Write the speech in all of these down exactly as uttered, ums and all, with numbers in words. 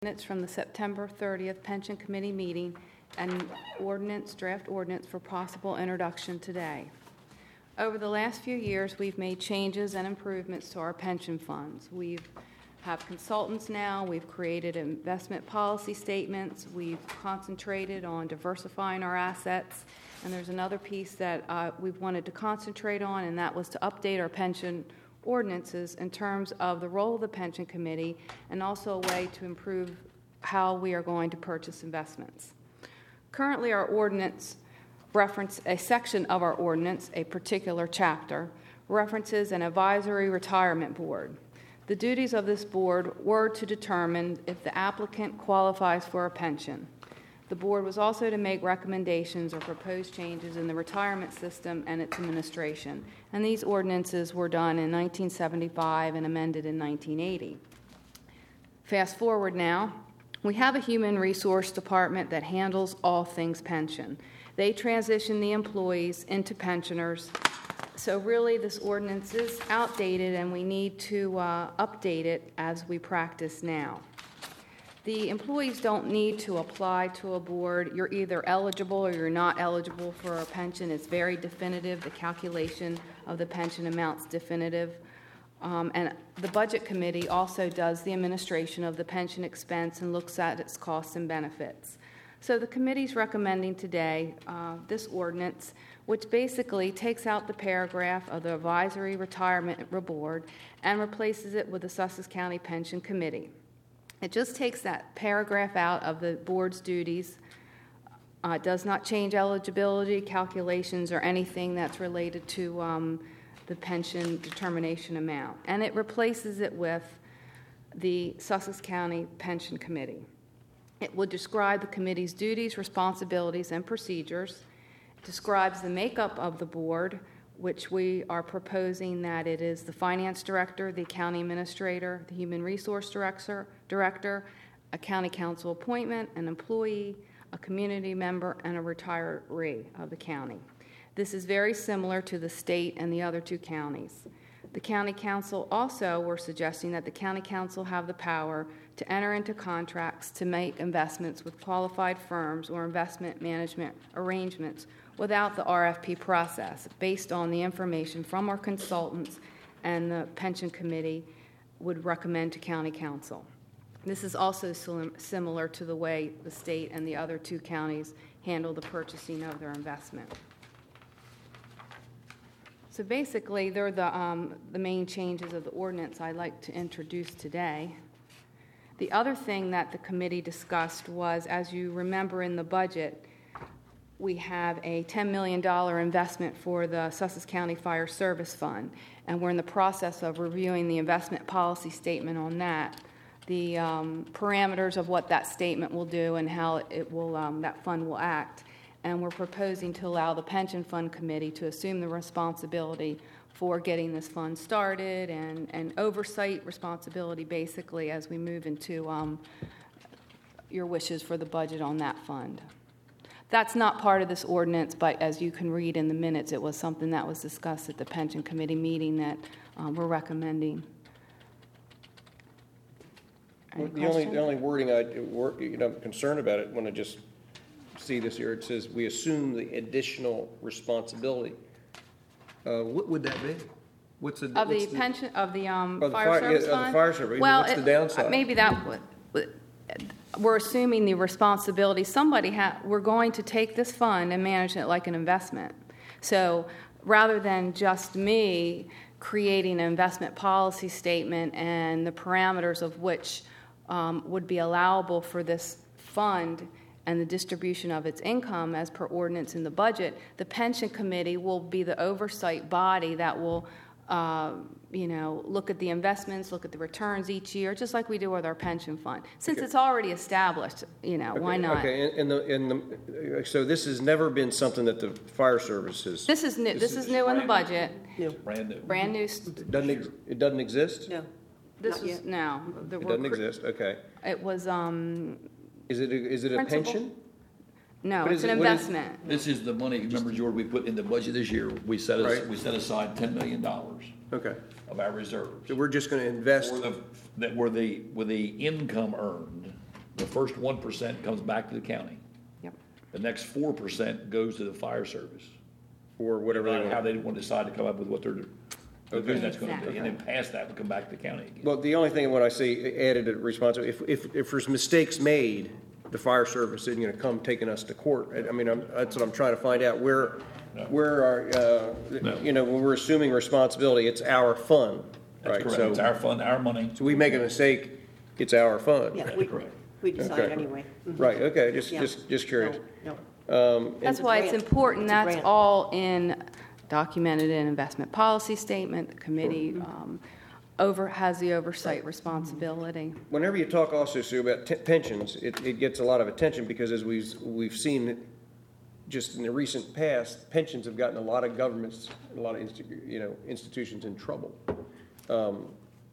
Minutes from the September thirtieth Pension Committee meeting and ordinance, draft ordinance for possible introduction today. Over the last few years, we've made changes and improvements to our pension funds. We have consultants now, we've created investment policy statements, we've concentrated on diversifying our assets, and there's another piece that uh, we've wanted to concentrate on, and that was to update our pension ordinances in terms of the role of the pension committee and also a way to improve how we are going to purchase investments. Currently, our ordinance reference a section of our ordinance, a particular chapter, references an advisory retirement board. The duties of this board were to determine if the applicant qualifies for a pension. The board was also to make recommendations or propose changes in the retirement system and its administration, and these ordinances were done in nineteen seventy-five and amended in nineteen eighty. Fast forward now, we have a human resource department that handles all things pension. They transition the employees into pensioners, so really this ordinance is outdated and we need to uh, update it as we practice now. The employees don't need to apply to a board. You're either eligible or you're not eligible for a pension. It's very definitive. The calculation of the pension amount's definitive. Um, and the Budget Committee also does the administration of the pension expense and looks at its costs and benefits. So the committee's recommending today uh, this ordinance, which basically takes out the paragraph of the Advisory Retirement Board and replaces it with the Sussex County Pension Committee. It just takes that paragraph out of the board's duties. Uh, it does not change eligibility, calculations, or anything that's related to um, the pension determination amount. And it replaces it with the Sussex County Pension Committee. It will describe the committee's duties, responsibilities, and procedures. It describes the makeup of the board, which we are proposing that it is the finance director, the county administrator, the human resource director, director, a county council appointment, an employee, a community member, and a retiree of the county. This is very similar to the state and the other two counties. The county council also were suggesting that the county council have the power to enter into contracts to make investments with qualified firms or investment management arrangements without the R F P process, based on the information from our consultants and the pension committee would recommend to county council. This is also similar to the way the state and the other two counties handle the purchasing of their investment. So basically, they're the, um, the main changes of the ordinance I'd like to introduce today. The other thing that the committee discussed was, as you remember in the budget, we have a ten million dollars investment for the Sussex County Fire Service Fund, and we're in the process of reviewing the investment policy statement on that, the um, parameters of what that statement will do and how it will, um, that fund will act. And we're proposing to allow the Pension Fund Committee to assume the responsibility for getting this fund started and, and oversight responsibility, basically, as we move into um, your wishes for the budget on that fund. That's not part of this ordinance, but as you can read in the minutes, it was something that was discussed at the Pension Committee meeting that um, we're recommending. Well, the only the only wording I you know I'm concerned about it when I just see this here, it says we assume the additional responsibility. Uh, what would that be? What's the of what's the, the pension of the um, of the fire, fire service yeah, fund? Of the fire service. Well, what's it, the downside? Maybe that would. We're assuming the responsibility. Somebody ha- we're going to take this fund and manage it like an investment. So rather than just me creating an investment policy statement and the parameters of which um, would be allowable for this fund and the distribution of its income as per ordinance in the budget, the pension committee will be the oversight body that will uh, you know, look at the investments, look at the returns each year, just like we do with our pension fund. Since okay. it's already established, you know, okay. why not? Okay, and, and, the, and the, so this has never been something that the fire service has. This is new. This, this is, is new in the budget. New. Brand new. Brand new. It doesn't. Ex- it doesn't exist. No. This Not was yet. no. The It doesn't exist. Okay. It was um. Is it? A, is it a Principal. pension? No, What it's is an it- what is- investment. This is the money, remember, George, we put in the budget this year. We set, as, Right. we set aside ten million dollars Okay. of our reserves. So we're just going to invest. For the, that were the, with the income earned The first one percent comes back to the county. Yep. The next four percent goes to the fire service. Or whatever they How want. they want to decide to come up with what their, the Okay. that's gonna be, Exactly. and then past that, we come back to the county again. Well, the only thing when I say added a responsibility, if, if, if there's mistakes made, the fire service isn't gonna come taking us to court. I, I mean, I'm, that's what I'm trying to find out, where, No. where are, uh, No. you know, when we're assuming responsibility, it's our fund, That's right? correct, So, it's our fund, our money. so we make a mistake, it's our fund. Yeah, That's we, correct. we decide Okay. anyway. Mhm. Right, okay, just, Yeah. just, just curious. No, no. Um, That's It's a why it's grant. important, It's a that's grant. all in, documented in investment policy statement, the committee um, over, has the oversight responsibility. Whenever you talk also, Sue, about t- pensions, it, it gets a lot of attention because as we've, we've seen just in the recent past, pensions have gotten a lot of governments, a lot of, insti- you know, institutions in trouble. Um,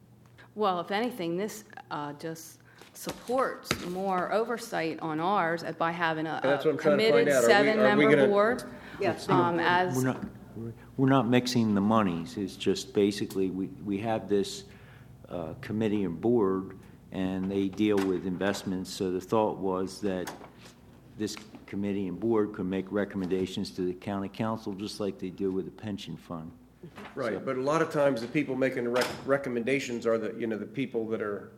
Well, if anything, this uh, just supports more oversight on ours by having a That's what a I'm trying to find committed out. Are we- are we seven-member gonna- board. Yes. um, As, We're not, we're not mixing the monies. It's just basically, we, we have this uh, committee and board, and they deal with investments. So the thought was that this committee and board could make recommendations to the county council, just like they do with the pension fund. Right, but a lot of times the people making the rec- recommendations are the, you know, the people that are,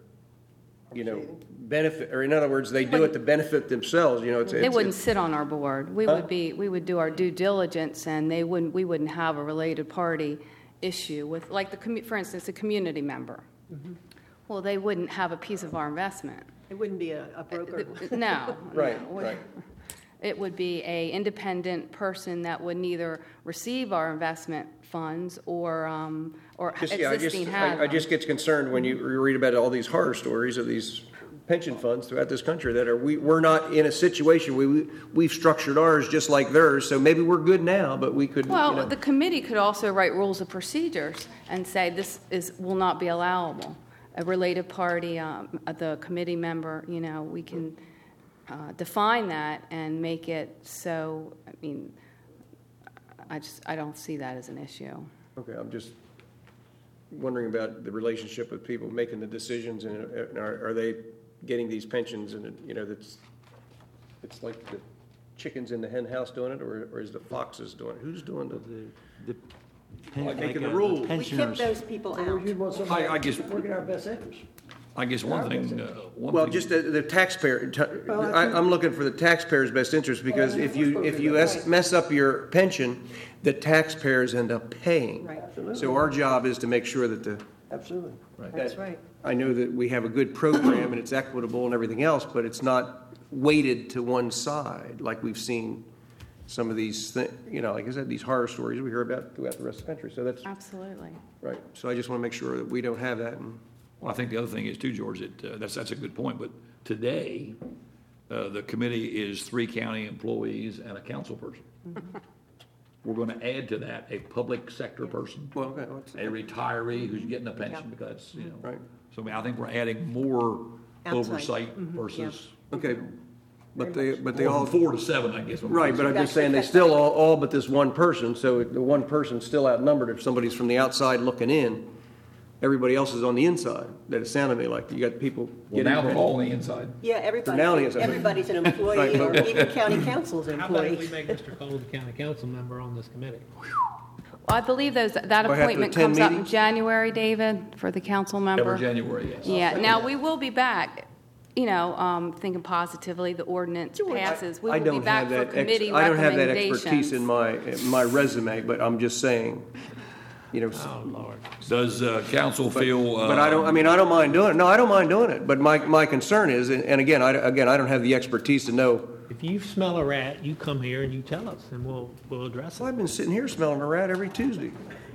you know, benefit, or in other words, they do it to benefit themselves, you know, it's. they it's- wouldn't it's- sit on our board. We Huh? would be, we would do our due diligence, and they wouldn't, we wouldn't have a related party issue with, like, the, commu- for instance, a community member. Mm-hmm. Well, they wouldn't have a piece of our investment. It wouldn't be a a broker. No. Right, no. right. It would be a independent person that would neither receive our investment funds or, um, or Just, yeah, I just, existing have I I them. just gets concerned when you you read about all these horror stories of these pension funds throughout this country that are, we, we're not in a situation, we, we- we've structured ours just like theirs, so maybe we're good now, but we could, you Well, know. the committee could also write rules of procedures and say this is, will not be allowable. A related party, um, the committee member, you know, we can uh, define that and make it so, I mean, I just, I don't see that as an issue. Okay, I'm just wondering about the relationship with people making the decisions, and uh, are, are they getting these pensions, and, you know, that's, it's like the chickens in the hen house doing it, or, or is the foxes doing it? Who's doing the? The pen- Like making uh, the rules. We pensioners- kept those people out. I, I guess, Work in our best interest. I guess one thing, uh, one Well, thing. just the, the taxpayer, t- Well, I I, think- I'm looking for the taxpayer's best interest, because if you, if you es- mess up your pension, the taxpayers end up paying. Right. So our job is to make sure that the, Absolutely. That's right. I know that we have a good program and it's equitable and everything else, but it's not weighted to one side like we've seen some of these, thi- you know, like I said, these horror stories we hear about throughout the rest of the country. So that's, Absolutely. right. So I just want to make sure that we don't have that. And Well, I think the other thing is too, George, that, uh, that's, that's a good point, but today, uh, the committee is three county employees and a council person. We're gonna add to that a public sector person, Well, okay, let's- a retiree who's getting a pension, because, you know. Right. So I mean, I think we're adding more Outside. oversight versus, okay, but they, but they more all, from four to seven, I guess. right, but I'm just saying, they still all, all but this one person, so the one person's still outnumbered if somebody's from the outside looking in. Everybody else is on the inside, that it sounded to me like. You got people Well, getting. now they're all on the inside. Yeah, everybody, now he is. everybody's an Right, employee, or but- even county council's an How about if we employee. make Mister Cole the county council member on this committee? Well, I believe those, that have to appointment attend comes up in meetings? January, David, for the council member. Every January, yes. Yeah, now, we will be back, you know, um, thinking positively, the ordinance passes. We I will be don't back have for that ex- committee I don't have that recommendations. expertise in my, in my resume, but I'm just saying, you know. s- Oh, Lord. Does, uh, council feel, uh? But I don't, I mean, I don't mind doing it. No, I don't mind doing it. But my, my concern is, and and again, I, again, I don't have the expertise to know. If you smell a rat, you come here and you tell us, and we'll, we'll address Well, it. I've been sitting here smelling a rat every Tuesday.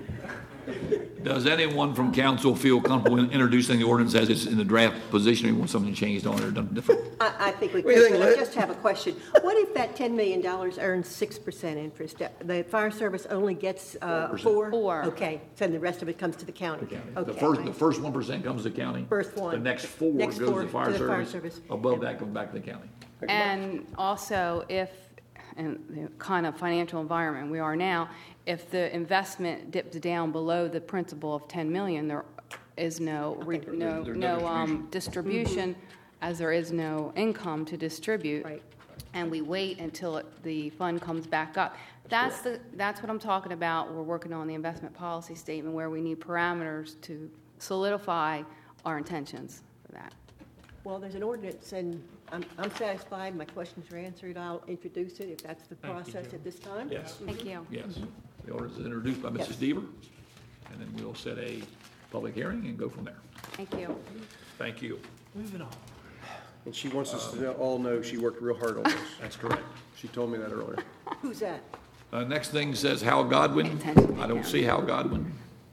Does anyone from council feel comfortable in introducing the ordinance as it's in the draft position, or you want something changed on it or done different? I, I think we What do you could, think, but I Lynn? just have a question. What if that ten million dollars earns six percent interest? The fire service only gets uh, four? Four. Okay, so the rest of it comes to the county? The Okay. first, the first one percent comes to the county. First one. The next four goes Next to four the fire to the fire service. service. Above that comes back to the county. And also, if, in the kind of financial environment we are now, if the investment dips down below the principal of ten million, there is no, re- no, There's no no um, distribution as there is no income to distribute. Right. And we wait until it- the fund comes back up. That's the, that's what I'm talking about. We're working on the investment policy statement where we need parameters to solidify our intentions for that. Well, there's an ordinance, and I'm, I'm satisfied, my questions are answered, I'll introduce it if that's the Thank you, process Joe. at this time. Yes, Thank you. yes. The ordinance is introduced by Missus Yes. Deaver, and then we'll set a public hearing and go from there. Thank you. Thank you. Moving on. And she wants us to know- all know she worked real hard on this. That's correct. She told me that earlier. Who's that? Uh, next thing says Hal Godwin. Attention. I don't see Hal Godwin.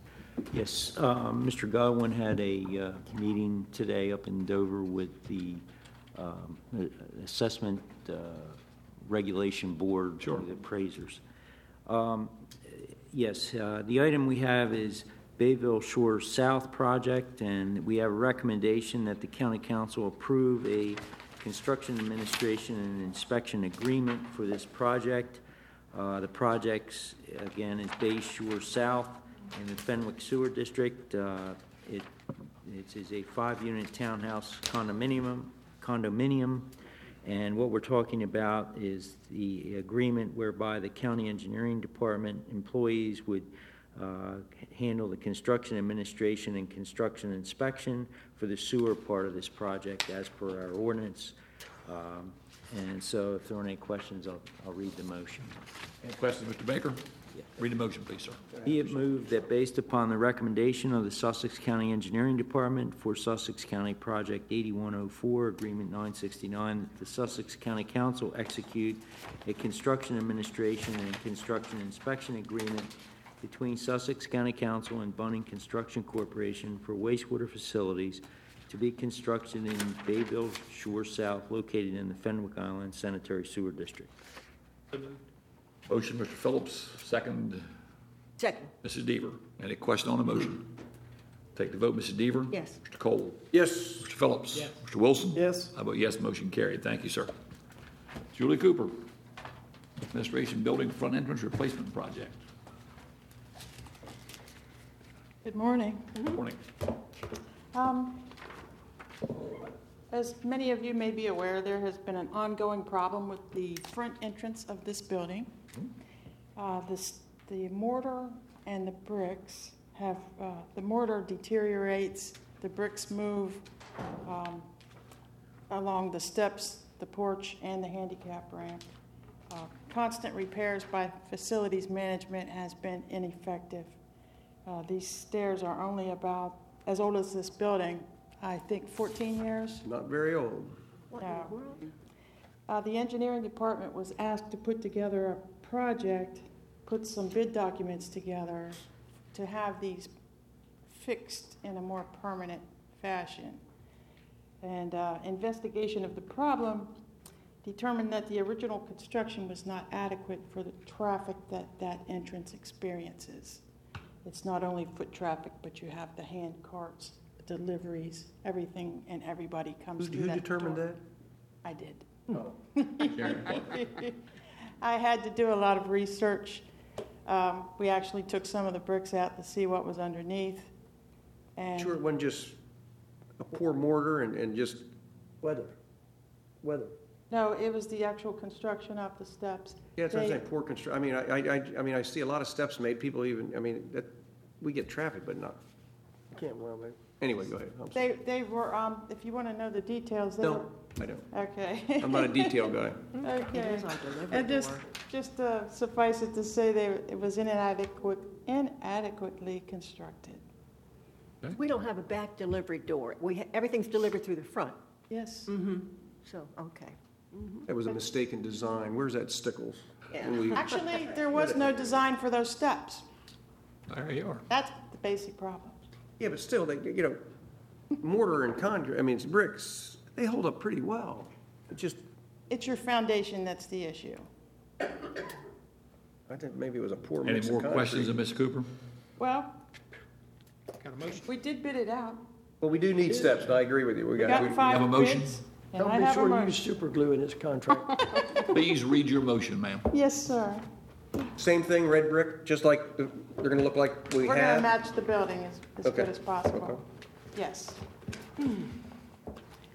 Yes, um, Mister Godwin had a uh, meeting today up in Dover with the um, Assessment uh, Regulation Board, Sure. the appraisers. Um, Yes, uh, the item we have is Bayville Shore South project, and we have a recommendation that the county council approve a construction administration and inspection agreement for this project. Uh, The project's, again, is Bay Shore South in the Fenwick Sewer District. Uh, It It is a five-unit townhouse condominium, condominium, and what we're talking about is the agreement whereby the county engineering department employees would uh, handle the construction administration and construction inspection for the sewer part of this project as per our ordinance. Um, And so if there are any questions, I'll, I'll read the motion. Any questions, Mister Baker? Read the motion, please, sir. Be it moved that based upon the recommendation of the Sussex County Engineering Department for Sussex County Project eighty-one oh four, Agreement nine sixty-nine, that the Sussex County Council execute a construction administration and construction inspection agreement between Sussex County Council and Bunning Construction Corporation for wastewater facilities to be constructed in Bayville Shore South, located in the Fenwick Island Sanitary Sewer District. Motion, Mister Phillips, second, Second, Missus Deaver. Any question on the motion? Take the vote, Missus Deaver? Yes. Mister Cole? Yes. Mister Phillips? Yes. Mister Wilson? Yes. I vote yes, motion carried. Thank you, sir. Julie Cooper, Administration Building Front Entrance Replacement Project. Good morning. Good morning. Um, As many of you may be aware, there has been an ongoing problem with the front entrance of this building. Uh, this- The mortar and the bricks have, uh, the mortar deteriorates, the bricks move um, along the steps, the porch, and the handicap ramp. Uh, Constant repairs by facilities management has been ineffective. Uh, These stairs are only about as old as this building, I think fourteen years. Not very old. what in Yeah. the world? Uh, The engineering department was asked to put together a project, put some bid documents together to have these fixed in a more permanent fashion. And uh, investigation of the problem determined that the original construction was not adequate for the traffic that that entrance experiences. It's not only foot traffic, but you have the hand carts, deliveries, everything, and everybody comes Who through who that determined door. that? I did. Sharon, I had to do a lot of research. Um, we actually took some of the bricks out to see what was underneath. And Sure, it wasn't just a poor mortar and, and just, Weather, weather. no, it was the actual construction of the steps. yeah, it's, I'm They- saying poor constru, I mean, I, I, I- I mean, I see a lot of steps made, people even, I mean, that, we get traffic, but not, You can't, well, they, anyway, go ahead. I'm sorry. They, they were, um, if you want to know the details, they No, were, I don't. okay. I'm not a detail guy. It Okay. is our delivery And just, door. just uh, suffice it to say, they, it was inadequate, inadequately constructed. We don't have a back delivery door. We, ha- everything's delivered through the front. Yes. Mm-hmm. So, okay. That was a mistaken design. Where's that Stickles? Yeah. When we- Actually, there was no design for those steps. there you are. That's the basic problem. Yeah, but still, they, you know, mortar and concrete, I mean, it's bricks, they hold up pretty well. It just, It's your foundation that's the issue. I think maybe it was a poor Any mix of more concrete. questions of Miz Cooper? Well, Got a motion? we did bid it out. Well, we do need steps, and I agree with you. We We got, got we- have a five motion? bids. And I don't be have a sure you use motion. super glue in this contract. Please read your motion, ma'am. Yes, sir. same thing, red brick, just like, the- they're gonna look like we We're gonna have? match the building as, as Okay. good as possible. Okay. Yes.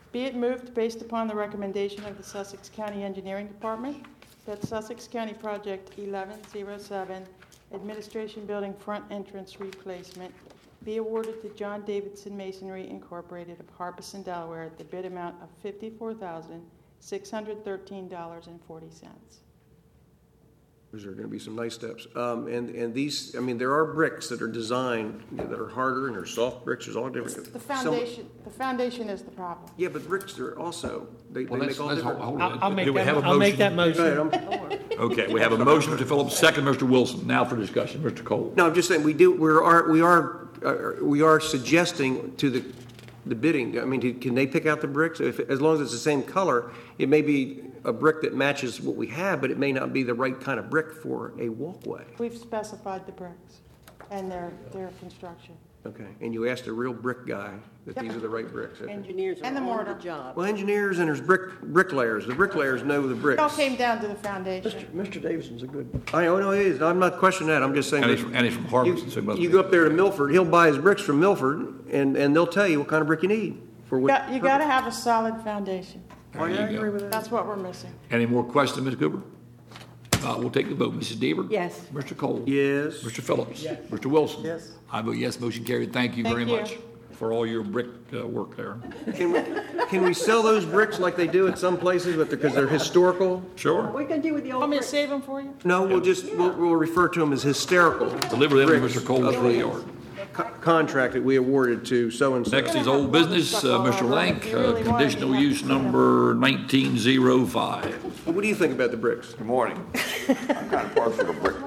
Be it moved, based upon the recommendation of the Sussex County Engineering Department, that Sussex County Project eleven oh seven, Administration Building Front Entrance Replacement, be awarded to John Davidson Masonry Incorporated of Harbison, Delaware, at the bid amount of fifty-four thousand six hundred thirteen dollars and forty cents. Those are gonna be some nice steps. Um, and, and these, I mean, there are bricks that are designed, you know, that are harder and they're soft bricks, there's all different. The some- foundation, the foundation is the problem. Yeah, but bricks are also, they, they Well, let's, make all let's, hold, different. hold I'll, on. I'll make Do we have a that, I'll make that Go ahead, motion. I'm- Okay, we have a motion, Mister Phillips, second, Mister Wilson. Now for discussion, Mister Cole. No, I'm just saying, we do, we are, we are, uh, we are suggesting to the, the bidding, I mean, do- can they pick out the bricks? If, as long as it's the same color, it may be a brick that matches what we have, but it may not be the right kind of brick for a walkway. We've specified the bricks and their, their construction. Okay, and you asked a real brick guy that Yep. these are the right bricks. okay. Engineers And the are on mortar. the job. Well, engineers and there's brick, bricklayers. The bricklayers know the bricks. It all came down to the foundation. Mister Mister Davidson's a good, I know, no, it is. I'm not questioning that. I'm just saying. And that he's, and he's from Harbison, so it must You be. go up there to Milford, he'll buy his bricks from Milford, and, and they'll tell you what kind of brick you need for You what. got, you got to have a solid foundation. There you go. That's what we're missing. Any more questions, Miz Cooper? Uh, we'll take the vote. Missus Deaver? Yes. Mister Cole? Yes. Mister Phillips? Mister Wilson? Yes. I vote yes, motion carried. Thank you Thank very you. much for all your brick uh, work there. Can we, can we sell those bricks like they do at some places, but because they're historical? Sure. What are you gonna do with the old Want me to bricks? save them for you? No, we'll just, we'll, we'll refer to them as hysterical. Deliver them to bricks Mister Cole's of front the yard. co- Contract that we awarded to so-and-so. Next is old business, uh, Mister Lank, uh, conditional use number nineteen oh five. What do you think about the bricks? Good morning. I'm kind of partial to brick.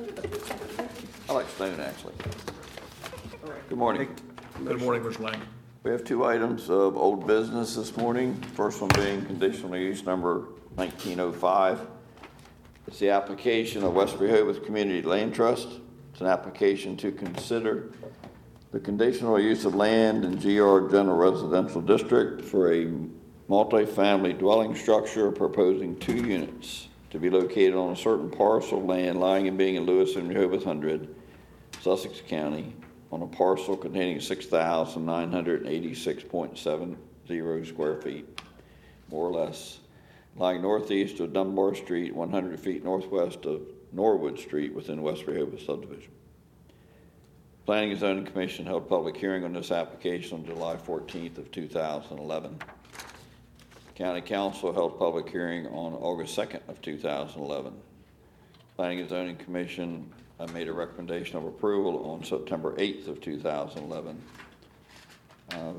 I like stone, actually. Good morning. Good morning, Mister Lank. We have two items of old business this morning. First one being conditional use number nineteen oh five. It's the application of West Rehoboth Community Land Trust. It's an application to consider the conditional use of land in G R General Residential District for a multifamily dwelling structure proposing two units to be located on a certain parcel of land lying and being in Lewis and Rehoboth Hundred, Sussex County, on a parcel containing six thousand nine hundred eighty-six point seven zero square feet, more or less, lying northeast of Dunbar Street, one hundred feet northwest of Norwood Street within West Rehoboth subdivision. Planning and Zoning Commission held public hearing on this application on July fourteenth of two thousand eleven. County Council held public hearing on August second of two thousand eleven. Planning and Zoning Commission uh, made a recommendation of approval on September eighth of two thousand eleven. Uh,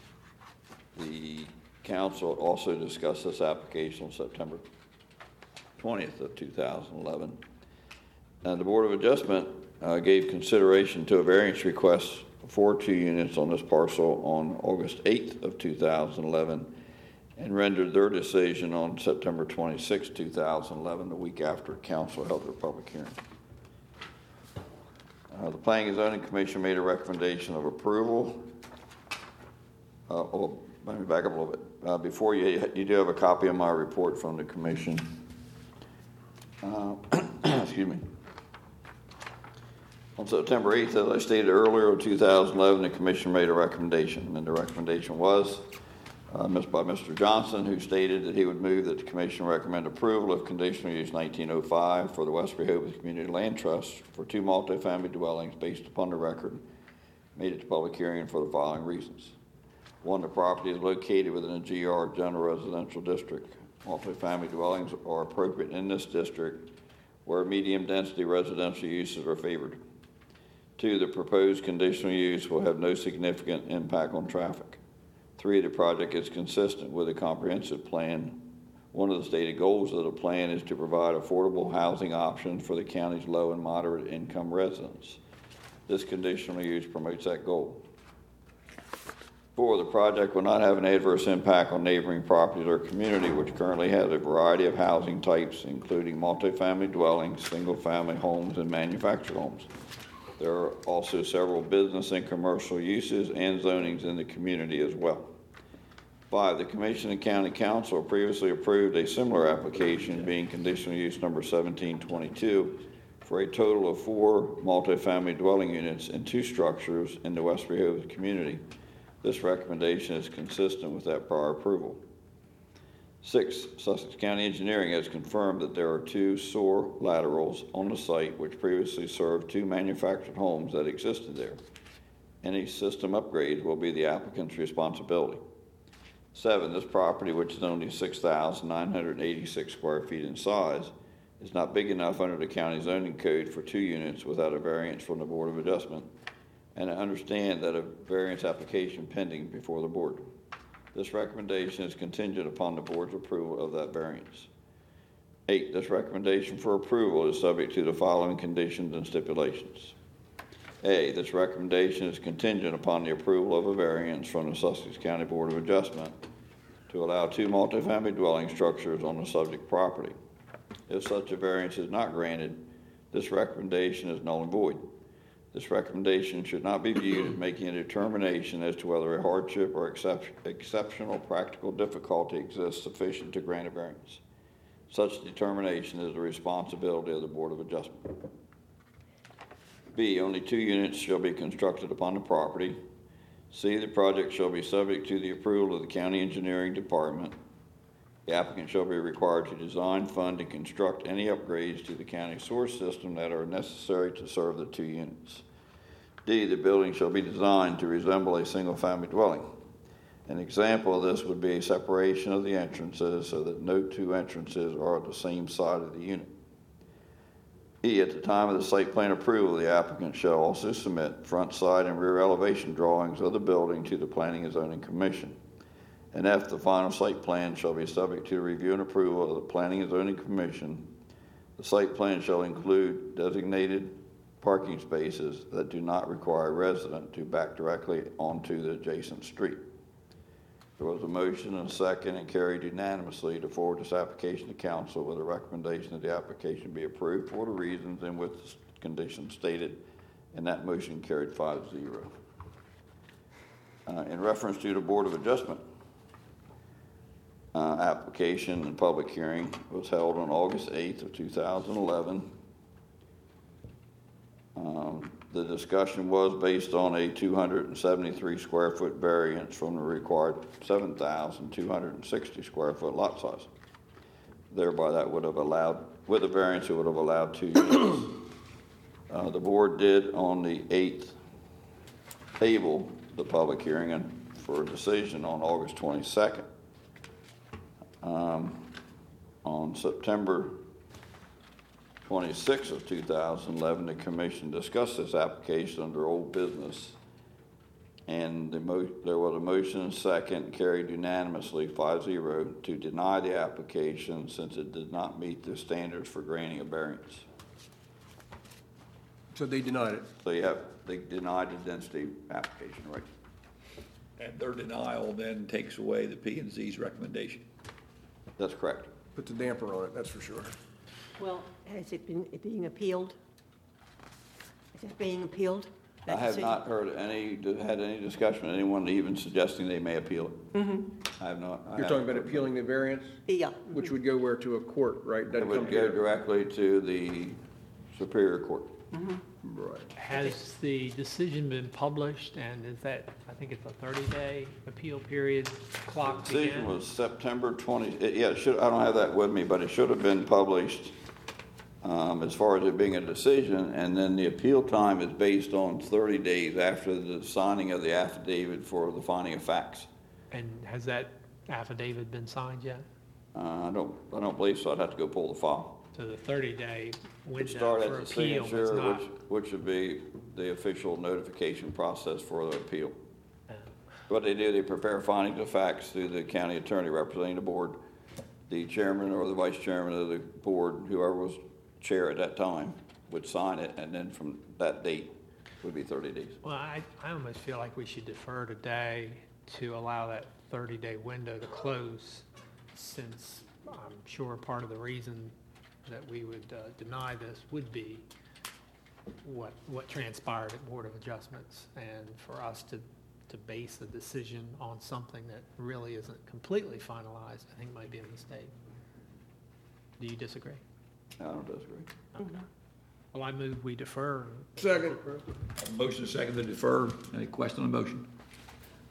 the council also discussed this application on September twentieth of two thousand eleven. And the Board of Adjustment uh, gave consideration to a variance request for two units on this parcel on August eighth of two thousand eleven and rendered their decision on September twenty-sixth, two thousand eleven, the week after council held their public hearing. Uh, the Planning and Zoning Commission made a recommendation of approval. Uh, oh, let me back up a little bit. Uh, before you, you do have a copy of my report from the commission. Uh, excuse me. On September eighth, as I stated earlier, of two thousand eleven, the commission made a recommendation, and the recommendation was uh, missed by Mister Johnson, who stated that he would move that the commission recommend approval of conditional use nineteen oh five for the West Rehoboth Community Land Trust for two multifamily dwellings based upon the record made at the public hearing for the following reasons. One, the property is located within a G R General Residential District. Multifamily dwellings are appropriate in this district where medium-density residential uses are favored. Two, the proposed conditional use will have no significant impact on traffic. Three, the project is consistent with a comprehensive plan. One of the stated goals of the plan is to provide affordable housing options for the county's low and moderate income residents. This conditional use promotes that goal. Four, the project will not have an adverse impact on neighboring properties or community, which currently has a variety of housing types, including multifamily dwellings, single-family homes, and manufactured homes. There are also several business and commercial uses and zonings in the community as well. Five, the Commission and County Council previously approved a similar application, being conditional use number seventeen twenty-two, for a total of four multifamily dwelling units in two structures in the West Rehoboth community. This recommendation is consistent with that prior approval. Six, Sussex County Engineering has confirmed that there are two S O R laterals on the site which previously served two manufactured homes that existed there. Any system upgrades will be the applicant's responsibility. Seven, this property, which is only six thousand nine hundred eighty-six square feet in size, is not big enough under the county zoning code for two units without a variance from the Board of Adjustment, and I understand that a variance application pending before the board. This recommendation is contingent upon the board's approval of that variance. Eight, this recommendation for approval is subject to the following conditions and stipulations. A, this recommendation is contingent upon the approval of a variance from the Sussex County Board of Adjustment to allow two multifamily dwelling structures on the subject property. If such a variance is not granted, this recommendation is null and void. This recommendation should not be viewed as making a determination as to whether a hardship or excep- exceptional practical difficulty exists sufficient to grant a variance. Such determination is the responsibility of the Board of Adjustment. B, only two units shall be constructed upon the property. C, the project shall be subject to the approval of the County Engineering Department. The applicant shall be required to design, fund, and construct any upgrades to the county source system that are necessary to serve the two units. D, the building shall be designed to resemble a single-family dwelling. An example of this would be a separation of the entrances so that no two entrances are at the same side of the unit. E, at the time of the site plan approval, the applicant shall also submit front, side, and rear elevation drawings of the building to the Planning and Zoning Commission. And F, the final site plan shall be subject to review and approval of the Planning and Zoning Commission. The site plan shall include designated parking spaces that do not require a resident to back directly onto the adjacent street. There was a motion and a second and carried unanimously to forward this application to council with a recommendation that the application be approved for the reasons and with the conditions stated, and that motion carried five zero. Uh, in reference to the Board of Adjustment, Uh, application and public hearing was held on August eighth of two thousand eleven. Um, the discussion was based on a two hundred seventy-three square foot variance from the required seven thousand two hundred sixty square foot lot size. Thereby, that would have allowed, with the variance, it would have allowed two units. Uh, the board did on the eighth table the public hearing and for a decision on August twenty-second. Um, on September twenty-sixth of two thousand eleven, the commission discussed this application under old business, and the mo- there was a motion and second carried unanimously five zero to deny the application since it did not meet the standards for granting a variance. So they denied it. So you have, they denied the density application, right? And their denial then takes away the P and Z's recommendation. That's correct. Puts a damper on it, that's for sure. Well, has it been it being appealed? Is it being appealed? I That have decision? not heard any, had any discussion, with anyone even suggesting they may appeal it. Mm-hmm. I have not. I You're talking haven't about heard. appealing the variance, Yeah. which would go where, to a court, right? It Doesn't would come go to- directly to the Superior Court. Right. Has the decision been published, and is that, I think it's a thirty-day appeal period clock The decision began? was September twentieth, yeah, it should, I don't have that with me, but it should have been published um, as far as it being a decision, and then the appeal time is based on thirty days after the signing of the affidavit for the finding of facts. And has that affidavit been signed yet? Uh, I don't, I don't believe so, I'd have to go pull the file. So the thirty-day Would window start for at the appeal was signature, not. which, which would be the official notification process for the appeal. uh, What they do, they prepare findings of facts through the county attorney representing the board. The chairman or the vice chairman of the board, whoever was chair at that time, would sign it, and then from that date would be thirty days. Well, I, I almost feel like we should defer today to allow that thirty-day window to close, since I'm sure part of the reason that we would uh, deny this would be what, what transpired at Board of Adjustments, and for us to, to base a decision on something that really isn't completely finalized, I think might be a mistake. Do you disagree? I don't disagree. Well, I move we defer. Second. Motion is second to defer. Any question on the motion?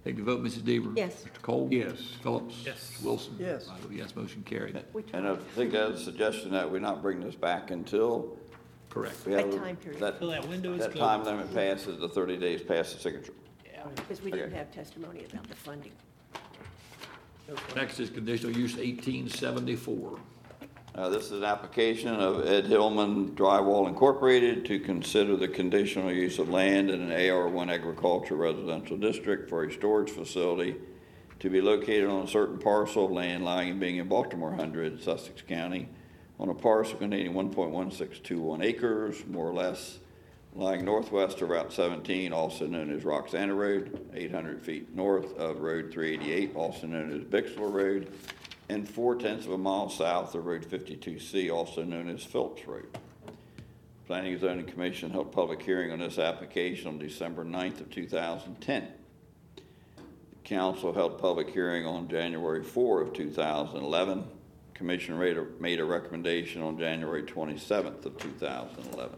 Take the vote, Missus Deaver. Yes. Mister Cole. Yes. Phillips. Yes. Mister Wilson. Yes. I vote yes, motion carried. And I think that's a suggestion that we not bring this back until Correct. we have. That time period. That, Until that window is that closed. time limit passes, the thirty days past the signature. Because we didn't Okay. have testimony about the funding. Next is conditional use eighteen seventy-four. Uh, this is an application of Ed Hillman Drywall Incorporated to consider the conditional use of land in an A R one agriculture residential district for a storage facility to be located on a certain parcel of land lying and being in Baltimore Hundred, Sussex County, on a parcel containing one point one six two one acres, more or less, lying northwest of Route seventeen, also known as Roxana Road, eight hundred feet north of Road three eighty-eight, also known as Bixler Road, and four tenths of a mile south of Road fifty-two C, also known as Phillips Road. Planning and Zoning Commission held public hearing on this application on December ninth of two thousand ten. The Council held public hearing on January fourth of two thousand eleven. Commission made a, made a recommendation on January twenty-seventh of two thousand eleven.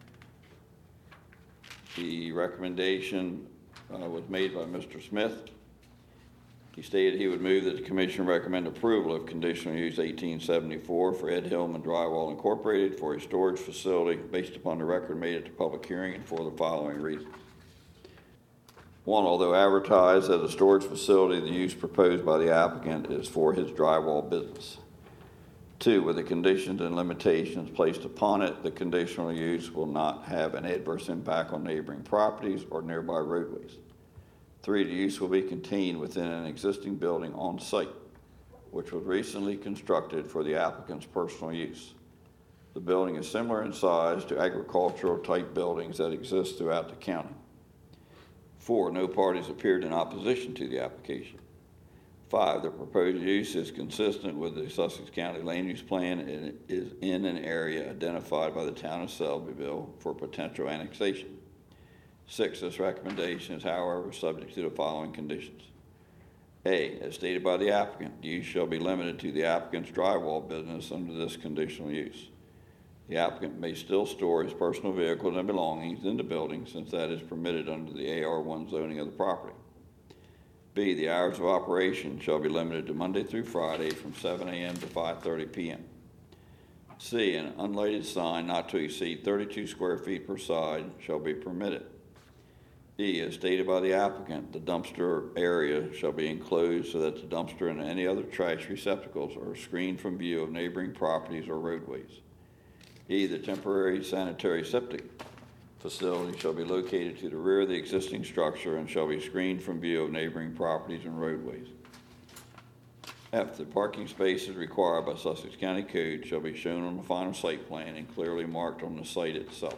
The recommendation uh, was made by Mister Smith. He stated he would move that the commission recommend approval of conditional use eighteen seventy-four for Ed Hillman Drywall Incorporated for a storage facility based upon the record made at the public hearing and for the following reasons. One, although advertised as a storage facility, the use proposed by the applicant is for his drywall business. Two, with the conditions and limitations placed upon it, the conditional use will not have an adverse impact on neighboring properties or nearby roadways. Three, the use will be contained within an existing building on site, which was recently constructed for the applicant's personal use. The building is similar in size to agricultural type buildings that exist throughout the county. Four, no parties appeared in opposition to the application. Five, the proposed use is consistent with the Sussex County Land Use Plan and it is in an area identified by the town of Selbyville for potential annexation. Six, this recommendation is, however, subject to the following conditions. A, as stated by the applicant, the use shall be limited to the applicant's drywall business under this conditional use. The applicant may still store his personal vehicles and belongings in the building since that is permitted under the A R one zoning of the property. B, the hours of operation shall be limited to Monday through Friday from seven a.m. to five thirty p.m. C, an unlighted sign not to exceed thirty-two square feet per side shall be permitted. E, as stated by the applicant, the dumpster area shall be enclosed so that the dumpster and any other trash receptacles are screened from view of neighboring properties or roadways. E, the temporary sanitary septic facility shall be located to the rear of the existing structure and shall be screened from view of neighboring properties and roadways. F, the parking spaces required by Sussex County Code shall be shown on the final site plan and clearly marked on the site itself.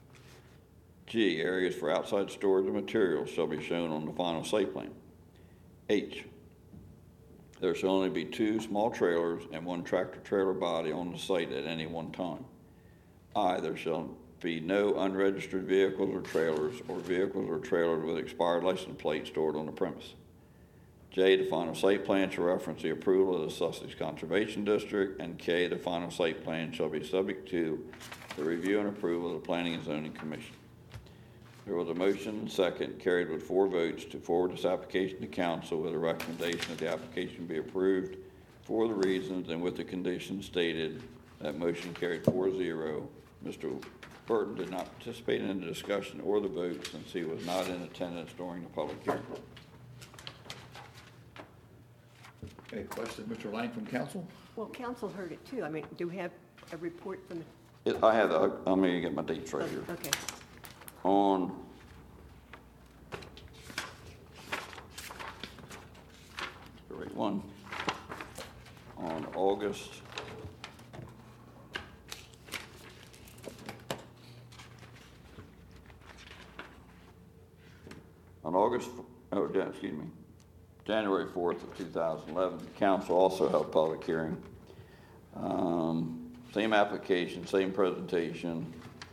G, areas for outside storage of materials shall be shown on the final site plan. H, there shall only be two small trailers and one tractor-trailer body on the site at any one time. I, there shall be no unregistered vehicles or trailers or vehicles or trailers with expired license plates stored on the premise. J, the final site plan shall reference the approval of the Sussex Conservation District, and K, the final site plan shall be subject to the review and approval of the Planning and Zoning Commission. There was a motion and second carried with four votes to forward this application to council with a recommendation that the application be approved for the reasons and with the conditions stated. That motion carried four zero. Mister Burton did not participate in the discussion or the vote since he was not in attendance during the public hearing. Okay, question, Mister Lang from council? Well, council heard it too. I mean, do we have a report from the? It, I have, the, I'm going to get my dates right oh, here. Okay. On the right one, on August on August, oh, yeah, excuse me, January fourth of two thousand eleven, the council also held public hearing. Um, same application, same presentation.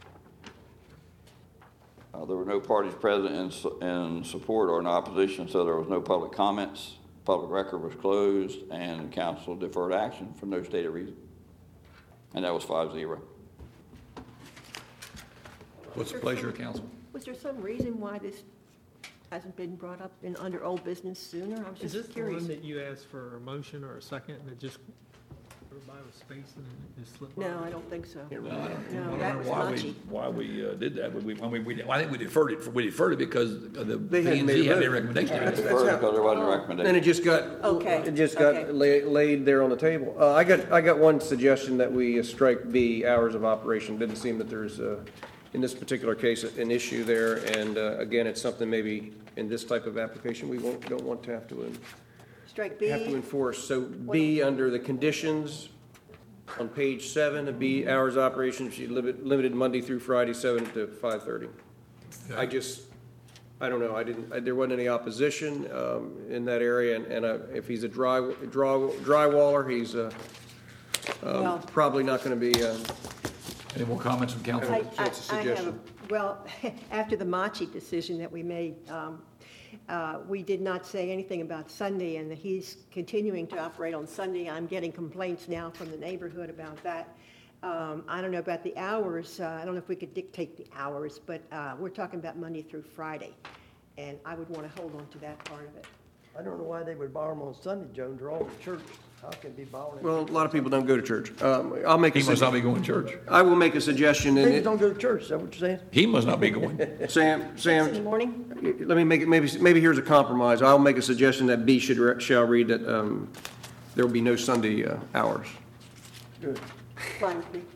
Uh, there were no parties present in, su- in support or in opposition, so there was no public comments. Public record was closed, and the council deferred action for no stated reason. And that was five zero. What's the pleasure of council? Was there some reason why this hasn't been brought up in, under old business sooner? I was Is this just the curious. one that you asked for a motion or a second, and it just, everybody was spacing and it just slipped by? No, I don't think so. No, I don't- No, I don't that know was why we, Machi. why we uh, did that, but we, I mean, we, I think we deferred it, we deferred it because the P They hadn't and made Z a had their vote. recommendation. That's- that's Deferred how- because there wasn't a And recommendation. it just got, Okay, it just okay. got la- laid there on the table. Uh, I got, I got one suggestion that we uh, strike B, hours of operation. Didn't seem that there's, uh, in this particular case, an issue there. And uh, again, it's something maybe in this type of application, we won't, don't want to have to, en- Strike have to B, enforce. So B, under the conditions, on page seven, the B, hours of operation, should be limit- limited Monday through Friday, seven to five thirty. I just, I don't know, I didn't, I- there wasn't any opposition um, in that area, and, and uh, if he's a dry, draw, drywaller, he's uh, um, Well- probably not gonna be, uh, Any more comments from council? I, That's a I- I have, suggestion. a- well, after the Machi decision that we made, um, uh, we did not say anything about Sunday, and he's continuing to operate on Sunday. I'm getting complaints now from the neighborhood about that. Um, I don't know about the hours, uh, I don't know if we could dictate the hours, but uh, we're talking about Monday through Friday, and I would want to hold on to that part of it. I don't know why they would borrow them on Sunday, Joan, they're all at church. How can they be borrowing? them? well, a lot of people don't go to church. Um, I'll make a, He must not sug- be going to church. I will make a suggestion, People and don't go to church, is that what you're saying? He must not be going. Sam, In the Sam, morning? let me make it, maybe, maybe here's a compromise. I'll make a suggestion that B should, re- shall read that um, there will be no Sunday uh, hours, Good. Fine with me.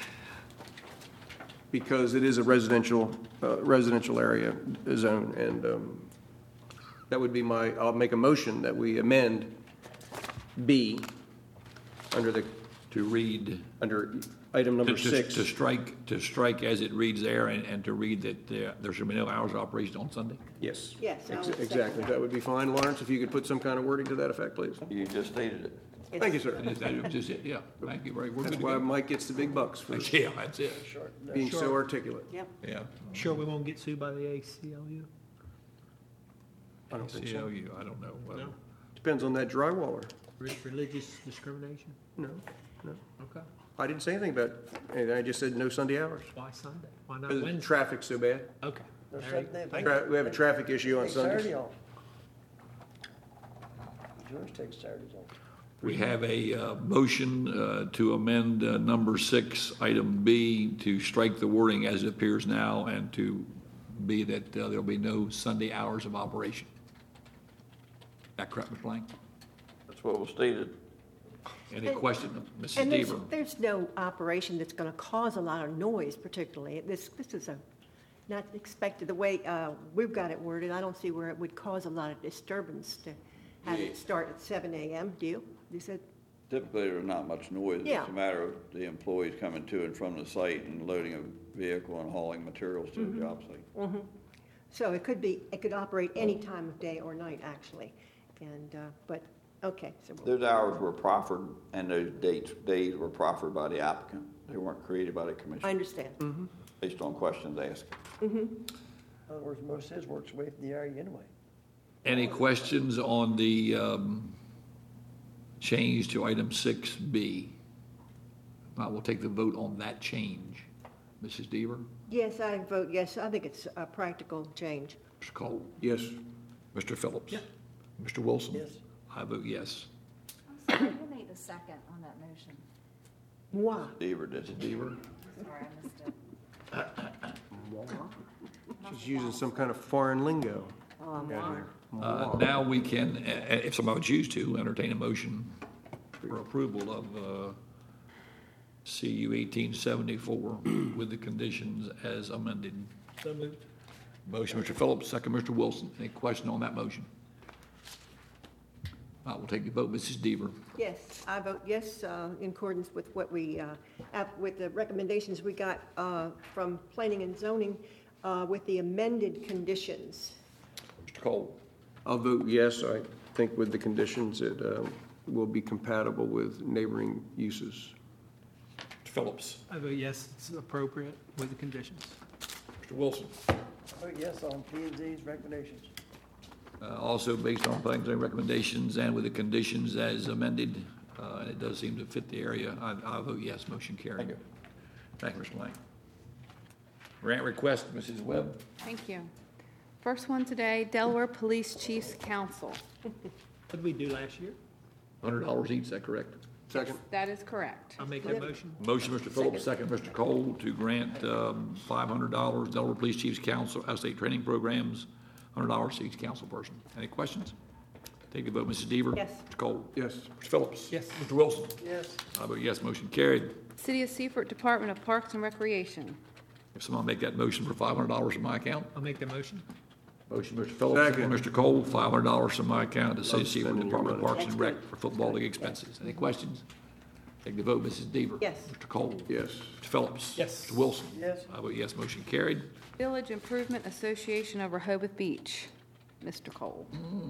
because it is a residential, uh, residential area zone, and um, that would be my, I'll make a motion that we amend B under the, To read, under item to, number to six. to strike, to strike as it reads there, and, and to read that there, there should be no hours of operation on Sunday. Yes. Yes, I Ex- would second Exactly. that. That would be fine. Lawrence, if you could put some kind of wording to that effect, please. You just stated it. Thank you, sir. And is that just it? Yeah, thank you, very, we're good That's to why go. Mike gets the big bucks for Yeah, that's it, being so articulate. Yep. yeah. Sure we won't get sued by the A C L U? I don't think C so. L U, I don't know. whether- No? Depends on that drywaller. Re- Religious discrimination? No, no. Okay. I didn't say anything about anything. I just said no Sunday hours. Why Sunday? Why not Because the Wednesday? traffic's so bad. Okay. No There you- Sunday, thank Tra- We have a traffic issue on Take Saturday Sundays. off. George takes Saturdays off. We have a uh, motion uh, to amend uh, number six, item B, to strike the wording as it appears now, and to be that uh, there'll be no Sunday hours of operation. That correct, Miz Blank? That's what was stated. Any And- question, Missus And there's, Deaver? there's no operation that's going to cause a lot of noise particularly. This, this is a, not expected, the way uh, we've got it worded, I don't see where it would cause a lot of disturbance to have it start at seven a.m. Do you? You said, Typically, there's not much noise. Yeah. It's a matter of the employees coming to and from the site and loading a vehicle and hauling materials to Mm-hmm. the job site. so it could be, it could operate any time of day or night, actually. And, uh, but, okay, so, we'll- Those hours were proffered, and those dates, days were proffered by the applicant. They weren't created by the I commission, understand. based on questions asked. In other words, most of his work's away from the area anyway. Any questions on the um, change to item six B? Not, we'll take the vote on that change. Missus Deaver? Yes, I vote yes. I think it's a practical change. Mister Cole? Yes. Mister Phillips? Mister Wilson? Yes. I vote yes. I'm sorry, who made the second on that motion? Moi. Deaver did. Deaver? Sorry, I missed it. She's using some kind of foreign lingo. Oh, down moi. here. Uh, Now we can, uh, uh, if somebody would choose to, entertain a motion for approval of uh, C U eighteen seventy-four with the conditions as amended. So moved. Motion, Mister Phillips, second, Mister Wilson. Any question on that motion? I will take the vote, Missus Deaver. Yes, I vote yes, uh, in accordance with what we, uh, ap- with the recommendations we got uh, from planning and zoning uh, with the amended conditions. Mister Cole? I'll vote yes. I think with the conditions, it um, will be compatible with neighboring uses. Mister Phillips? I vote yes, it's appropriate with the conditions. Mister Wilson? I vote yes on P and Z's recommendations. Uh, Also based on planning and recommendations and with the conditions as amended, uh, and it does seem to fit the area, I, I vote yes, motion carried. Thank you. Thank you, Mister Lang. Grant request, Missus Webb. Thank you. First one today, Delaware Police Chiefs Council. What did we do last year? Hundred dollars each, is that correct? Second. That is correct. I'll make that motion. Motion, Mister Phillips, second, Mister Cole, to grant um, five hundred dollars Delaware Police Chiefs Council out-of-state training programs, one hundred dollars to each council person. Any questions? Take a vote, Missus Deaver. Yes. Mister Cole. Yes. Mister Phillips. Yes. Mister Wilson. Yes. I vote yes, motion carried. City of Seaford Department of Parks and Recreation. If someone make that motion for five hundred dollars from my account. I'll make the motion. Motion, Mister Phillips, second, Second. Mister Cole, five hundred dollars from my account to City of Seafood spending your Department of money. Parks and Rec for Football League expenses. Any questions? Take the vote, Missus Deaver. Yes. Mister Cole. Yes. Mister Phillips. Yes. Mister Wilson. Yes. I vote yes, motion carried. Village Improvement Association of Rehoboth Beach. Mister Cole.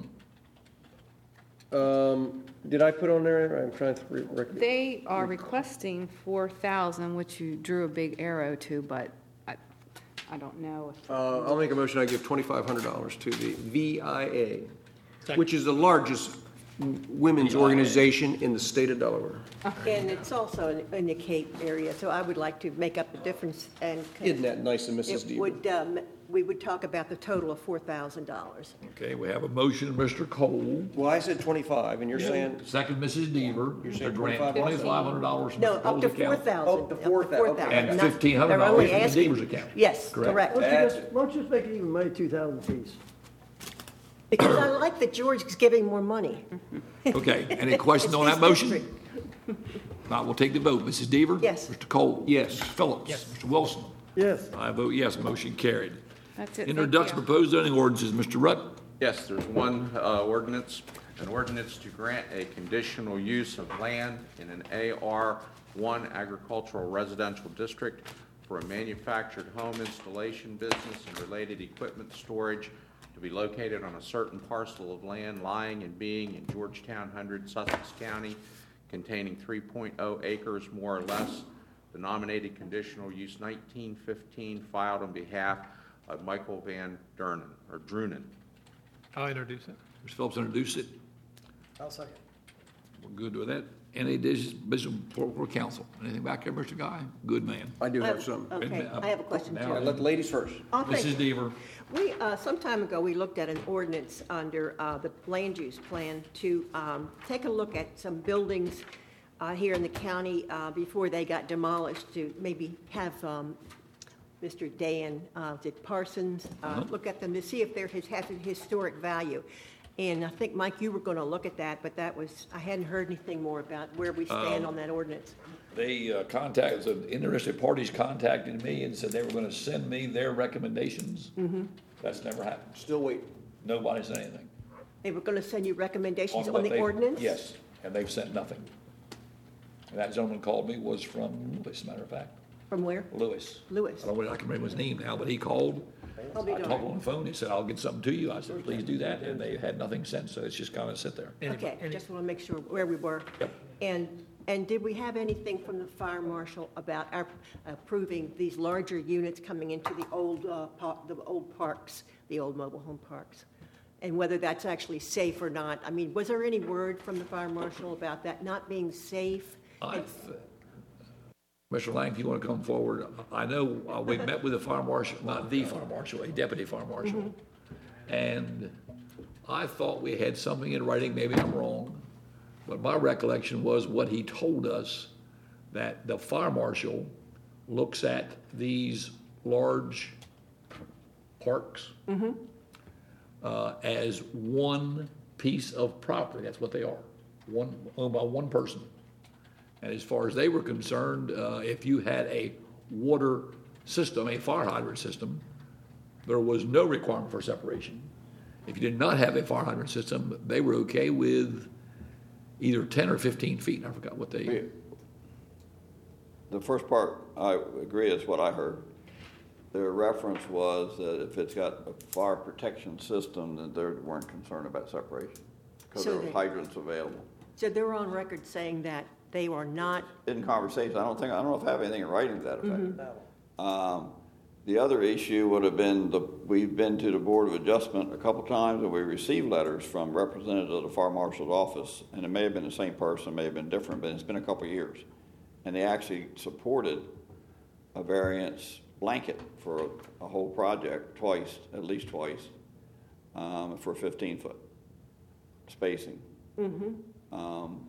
Um, did I put on there, I'm trying to re- rec- They are requesting four thousand, which you drew a big arrow to, but I, I don't know if. Uh, I'll make a motion, I give twenty-five hundred dollars to the V I A, Second. which is the largest women's organization in the state of Delaware. And it's also in- in the Cape area, so I would like to make up the difference and. Isn't that nice of Missus It Deaver? would, um, we would talk about the total of four thousand dollars. Okay, we have a motion, Mister Cole. Well, I said twenty-five, and you're saying, Second, Missus Deaver. You're To saying grant twenty-five also? twenty-five hundred dollars from No, Mister up Cole's to four account. thousand. Up to four thou- okay. And fifteen hundred dollars from the Deaver's account. Yes, Correct. correct. Why don't you That's just, it. why don't you just make it even money, two thousand apiece? Because I like that George is giving more money. Okay, any questions on It's that his motion? district. Now, we'll take the vote. Missus Deaver? Yes. Mister Cole? Yes. Mister Phillips? Yes. Mister Wilson? Yes. I vote yes, motion carried. That's it. Thank Introduction you. proposed zoning ordinances, Mister Rutt. Yes, there's one uh, ordinance, an ordinance to grant a conditional use of land in an A R one agricultural residential district for a manufactured home installation business and related equipment storage to be located on a certain parcel of land lying and being in Georgetown Hundred, Sussex County, containing three point oh acres more or less. The nominated conditional use nineteen fifteen filed on behalf of Michael Van Dernen, or Drunen. I'll introduce it. Mister Phillips introduced it. I'll second. We're good with that. Any additions, business for, for council? Anything back there, Mister Guy? Good man. I do have some. Okay, I have a question Now- too. Yeah, let the ladies first. Oh, thank Missus you. Deaver. We, uh, some time ago, we looked at an ordinance under uh, the land use plan to um, take a look at some buildings uh, here in the county uh, before they got demolished, to maybe have um, Mister Dan, uh, Dick Parsons, uh, Uh-huh. look at them to see if they have a historic value. And I think, Mike, you were going to look at that, but that was, I hadn't heard anything more about where we stand on that ordinance. They uh, contacted, so interested parties contacted me and said they were gonna send me their recommendations. That's never happened. Still waiting. Nobody said anything. They were going to send you recommendations what on the they- ordinance? Yes, and they've sent nothing. And that gentleman called me, was from Lewis, as a matter of fact, From where? Lewis. Lewis. I don't know, I can remember his name now, but he called. I'll be I talked darned. on the phone, he said, I'll get something to you. I said, please do that, and they had nothing sent, so it's just kinda sit there. Any- Okay, I any- just want to make sure where we were. Yep. And, and did we have anything from the fire marshal about our approving these larger units coming into the old, uh, pa- the old parks, the old mobile home parks? And whether that's actually safe or not? I mean, was there any word from the fire marshal about that not being safe? I, Mister Lang, if you want to come forward, I know uh, we met with the fire marshal, not the fire marshal, a deputy fire marshal. And I thought we had something in writing, maybe I'm wrong, but my recollection was what he told us, that the fire marshal looks at these large parks uh, as one piece of property. That's what they are, one, owned by one person. And as far as they were concerned, uh, if you had a water system, a fire hydrant system, there was no requirement for separation. If you did not have a fire hydrant system, they were okay with either ten or fifteen feet. I forgot what they, The first part, I agree, is what I heard. Their reference was that if it's got a fire protection system, then they weren't concerned about separation, because So there were they- hydrants available. So they're on record saying that they are not, In conversation, I don't think, I don't know if I have anything in writing to that effect. Mm-hmm. Um, The other issue would have been, the we've been to the Board of Adjustment a couple times, and we received letters from representatives of the fire marshal's office, and it may have been the same person, may have been different, but it's been a couple of years. And they actually supported a variance blanket for a, a whole project twice, at least twice, um, for fifteen-foot spacing. Mm-hmm. Um,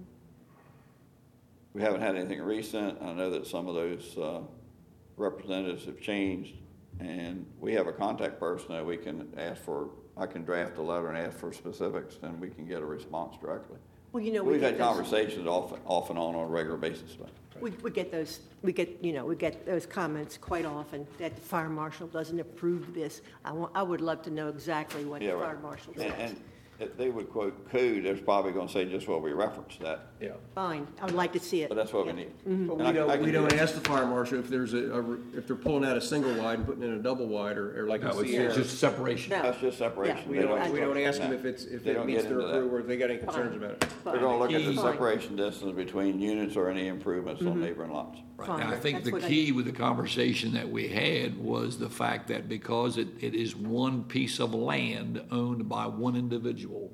We haven't had anything recent. I know that some of those uh, representatives have changed, and we have a contact person that we can ask for. I can draft a letter and ask for specifics, and we can get a response directly. Well, you know, we We've get had those, conversations off, off and on on a regular basis. But we, we get those, we get, you know, we get those comments quite often that the fire marshal doesn't approve this. I want, I would love to know exactly what the Yeah, fire right. marshal And, says. and if they would quote code, they're probably going to say just what we referenced that. Yeah. Fine, I would like to see it. But that's what we Yeah. need. But And I- we I don't, can we do don't that. ask the fire marshal if there's a, a- if they're pulling out a single wide and putting in a double wide, or, or like in No, it's, Sierra. it's just separation. No. That's just separation. We They don't, we don't ask them that. if it's, if They it don't meets get their into that. approval, or if they got any concerns about it. They're going to look at the Fine. separation distance between units or any improvements on neighboring lots. Right. Fine. And I think That's the what I- key with the conversation that we had was the fact that because it, it is one piece of land owned by one individual,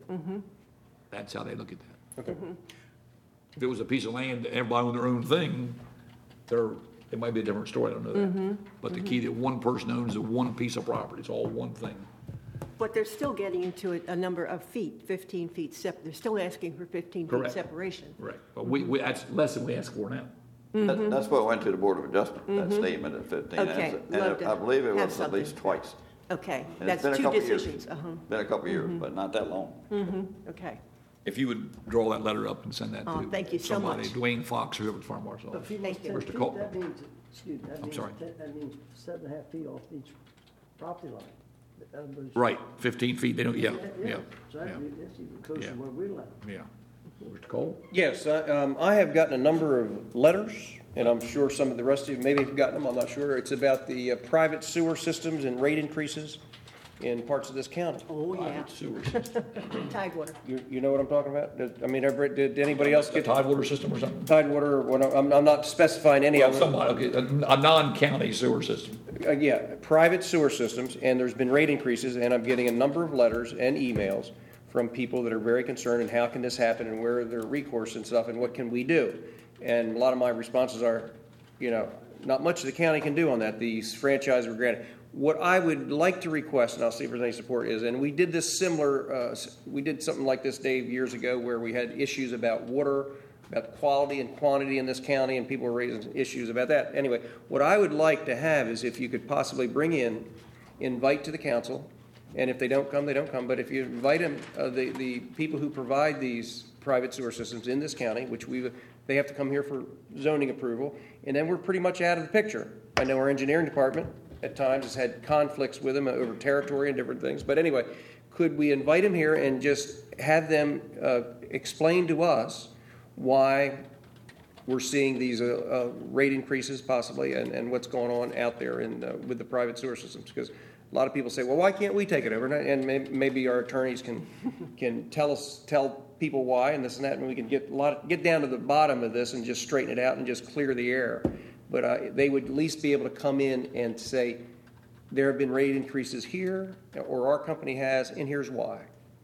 that's how they look at that. Okay. If it was a piece of land, that everybody owned their own thing, there, it might be a different story, I don't know that. But the key that one person owns the one piece of property, it's all one thing. But they're still getting into a, a number of feet, fifteen feet sep, they're still asking for fifteen feet Correct. separation. Right. But we, we, that's less than we ask for now. That- That's what went to the Board of Adjustment, that statement at fifteen. And Okay, it's- love And to I believe it have was at least something. twice. Okay, And that's it's been a two couple years. decisions, uh-huh, Been a couple of years, but not that long. okay. If you would draw that letter up and send that Oh, to thank you so somebody, much. Dwayne Fox, or whoever the fire marshal If is. he was Thank you. ten Mister feet, Cole. that means, excuse me, that I'm means, sorry. that that means seven and a half feet off each property line. That was- Right, fifteen feet, they don't, yeah, yeah, So yeah, that'd be, that's even closer Yeah. to where we're at. yeah. Mister Cole? Yes, I, um, I have gotten a number of letters, and I'm sure some of the rest of you maybe have gotten them, I'm not sure. It's about the uh, private sewer systems and rate increases in parts of this county. Oh, yeah, Private sewer system. Tidewater. You, you know what I'm talking about? Did- I mean, ever- did anybody else A get tide water system or something? Tidewater, or what, I'm, I'm not specifying any of them. Somebody, okay, a, a non-county sewer system. Uh, yeah, private sewer systems, and there's been rate increases, and I'm getting a number of letters and emails from people that are very concerned, and how can this happen, and where are their recourse and stuff, and what can we do? And a lot of my responses are, you know, not much the county can do on that. These franchises were granted. What I would like to request, and I'll see if there's any support, is, and we did this similar, uh, we did something like this, Dave, years ago, where we had issues about water, about quality and quantity in this county, and people were raising issues about that. Anyway, what I would like to have is if you could possibly bring in, invite to the council, and if they don't come, they don't come, but if you invite them, uh, the, the people who provide these private sewer systems in this county, which we, they have to come here for zoning approval, and then we're pretty much out of the picture. I know our engineering department at times has had conflicts with them over territory and different things, but anyway, could we invite them here and just have them uh, explain to us why we're seeing these uh, uh, rate increases possibly, and, and what's going on out there in, uh, with the private sewer systems? Because a lot of people say, well, why can't we take it over? And may- maybe our attorneys can, can tell us, tell people why, and this and that, and we can get a lot, get down to the bottom of this and just straighten it out and just clear the air. But uh, they would at least be able to come in and say, there have been rate increases here, or our company has, and here's why.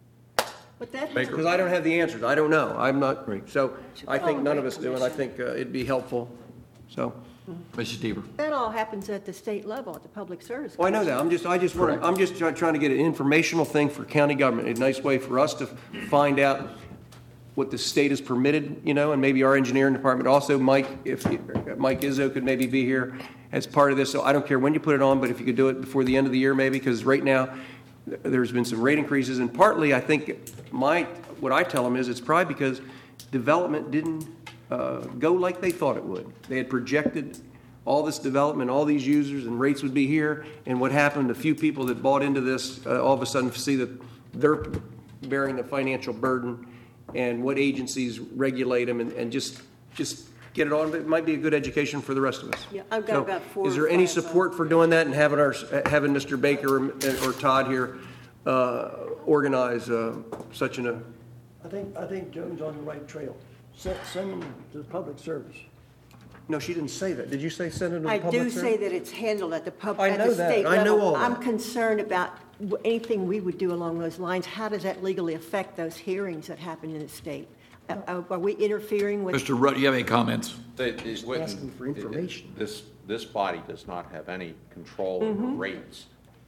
But that Baker. Because I don't have the answers. I don't know. I'm not, so I think none of us do, and I think uh, it'd be helpful. So, Missus Deaver? That all happens at the state level, at the Public Service. well, I know that. I'm just, I just want, I'm just try- trying to get an informational thing for county government, a nice way for us to find out what the state has permitted, you know, and maybe our engineering department also, Mike, if, Mike Izzo could maybe be here as part of this. So I don't care when you put it on, but if you could do it before the end of the year maybe, because right now, there's been some rate increases, and partly, I think, my, what I tell them is it's probably because development didn't uh, go like they thought it would. They had projected all this development, all these users, and rates would be here, and what happened, a few people that bought into this, uh, all of a sudden see that they're bearing the financial burden, and what agencies regulate them, and, and just, just get it on. It might be a good education for the rest of us. Yeah, I've got So, about four is or there any five, uh, support for doing that and having our, having Mister Baker or, or Todd here uh, organize uh, such an, uh, I think, I think Joan's on the right trail. Send, send them to the public service. no, she didn't say that. Did you say send it to the I public do service? say that it's handled at the pub, I at know the that. state I know level. all I'm that. concerned about w- anything we would do along those lines. How does that legally affect those hearings that happen in the state? Uh, uh, Are we interfering with? Mister Rudd, you have any comments? They- it wouldn't- asking for information. This, this body does not have any control over Mm-hmm. rates.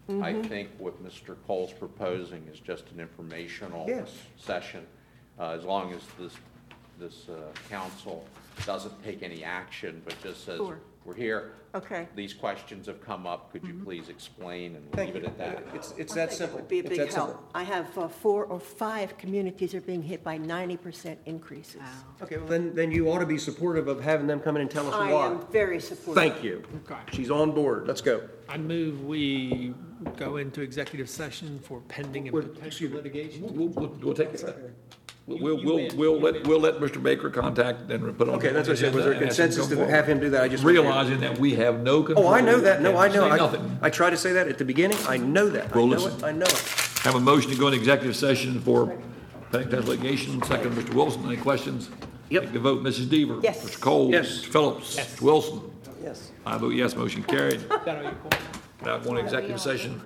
I think what Mister Cole's proposing is just an informational Yes. session, uh, as long as this, this uh, council doesn't take any action, but just says, Sure. we're here. Okay. These questions have come up, could you please explain and Thank leave you. it at that? It's, it's I that think simple. It would be a It's big that simple. help. I have uh, four or five communities are being hit by ninety percent increases. Okay, well, then, then you ought to be supportive of having them come in and tell us I why. am very supportive. Thank you. Okay. She's on board. Let's go. I move we go into executive session for pending and Well, potential excuse me. litigation. We'll, we'll, we'll take it. We'll, we'll, You we'll, win. we'll You let, win. we'll let Mister Baker contact and put on. Okay, that's what I said. Was there a and ask him consensus come to have forward. him do that? I just. Realizing that we have no control. Oh, I know that. No, I know. Say I, nothing. I tried to say that at the beginning. I know that. I Well, know listen. it. I know it. Have a motion to go into executive session for pending potential litigation. Second, Mister Wilson. Any questions? Yep. Take the vote. Missus Deaver. Yes. Mister Cole. Yes. Mister Phillips. Mister Wilson. Yes. I vote yes. Motion carried. Is that all you call? Now going to executive session.